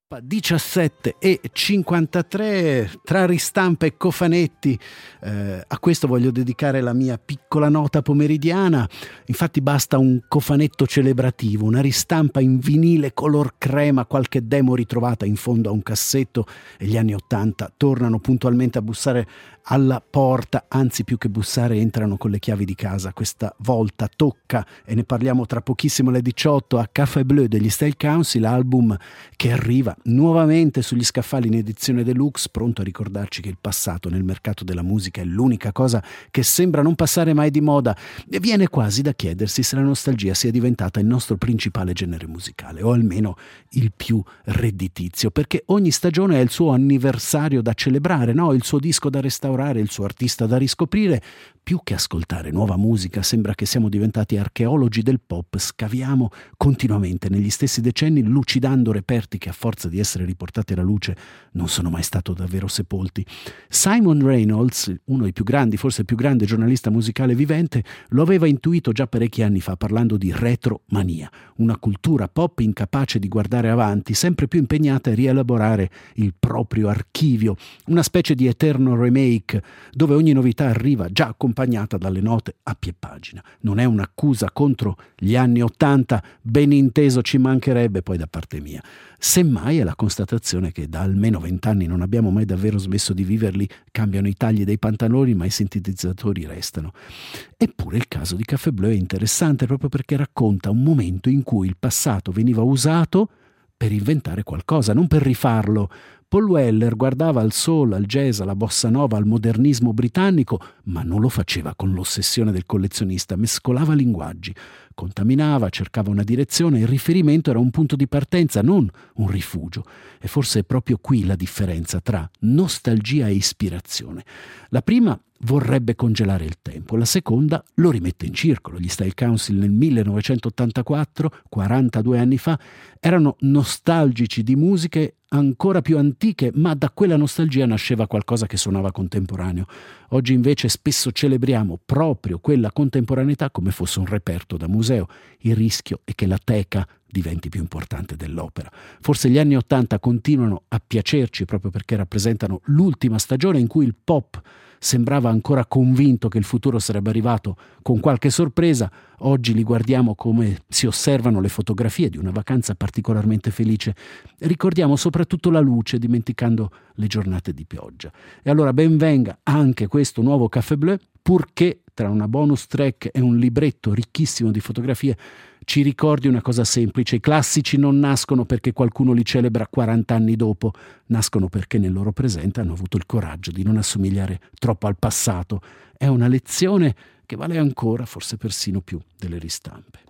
17:53 tra ristampe e cofanetti. A questo voglio dedicare la mia piccola nota pomeridiana. Infatti basta un cofanetto celebrativo, una ristampa in vinile color crema, qualche demo ritrovata in fondo a un cassetto, e gli anni '80 tornano puntualmente a bussare alla porta, anzi più che bussare entrano con le chiavi di casa. Questa volta tocca, e ne parliamo tra pochissimo alle 18, a Café Bleu degli Style Council, album che arriva nuovamente sugli scaffali in edizione deluxe, pronto a ricordarci che il passato nel mercato della musica è l'unica cosa che sembra non passare mai di moda, e viene quasi da chiedersi se la nostalgia sia diventata il nostro principale genere musicale, o almeno il più redditizio, perché ogni stagione ha il suo anniversario da celebrare, no? Il suo disco da restaurare, il suo artista da riscoprire. Più che ascoltare nuova musica, sembra che siamo diventati archeologi del pop, scaviamo continuamente negli stessi decenni, lucidando reperti che a forza di essere riportati alla luce non sono mai stati davvero sepolti. Simon Reynolds, uno dei più grandi, forse il più grande giornalista musicale vivente, lo aveva intuito già parecchi anni fa, parlando di retromania, una cultura pop incapace di guardare avanti, sempre più impegnata a rielaborare il proprio archivio, una specie di eterno remake dove ogni novità arriva già accompagnata dalle note a piè pagina. Non è un'accusa contro gli anni '80, ben inteso, ci mancherebbe poi da parte mia. Semmai è la constatazione che da almeno 20 anni non abbiamo mai davvero smesso di viverli. Cambiano i tagli dei pantaloni, ma i sintetizzatori restano. Eppure il caso di Café Bleu è interessante proprio perché racconta un momento in cui il passato veniva usato per inventare qualcosa, non per rifarlo. Paul Weller guardava al soul, al jazz, alla bossa nova, al modernismo britannico, ma non lo faceva con l'ossessione del collezionista, mescolava linguaggi, contaminava, cercava una direzione, il riferimento era un punto di partenza, non un rifugio. E forse è proprio qui la differenza tra nostalgia e ispirazione. La prima vorrebbe congelare il tempo, la seconda lo rimette in circolo. Gli Style Council nel 1984, 42 anni fa, erano nostalgici di musiche ancora più antiche, ma da quella nostalgia nasceva qualcosa che suonava contemporaneo. Oggi invece spesso celebriamo proprio quella contemporaneità come fosse un reperto da museo. Il rischio è che la teca diventi più importante dell'opera. Forse gli anni '80 continuano a piacerci proprio perché rappresentano l'ultima stagione in cui il pop sembrava ancora convinto che il futuro sarebbe arrivato con qualche sorpresa. Oggi li guardiamo come si osservano le fotografie di una vacanza particolarmente felice. Ricordiamo soprattutto la luce, dimenticando le giornate di pioggia. E allora ben venga anche questo nuovo Café Bleu, purché tra una bonus track e un libretto ricchissimo di fotografie ci ricordi una cosa semplice: i classici non nascono perché qualcuno li celebra 40 anni dopo, nascono perché nel loro presente hanno avuto il coraggio di non assomigliare troppo al passato. È una lezione che vale ancora, forse persino più delle ristampe.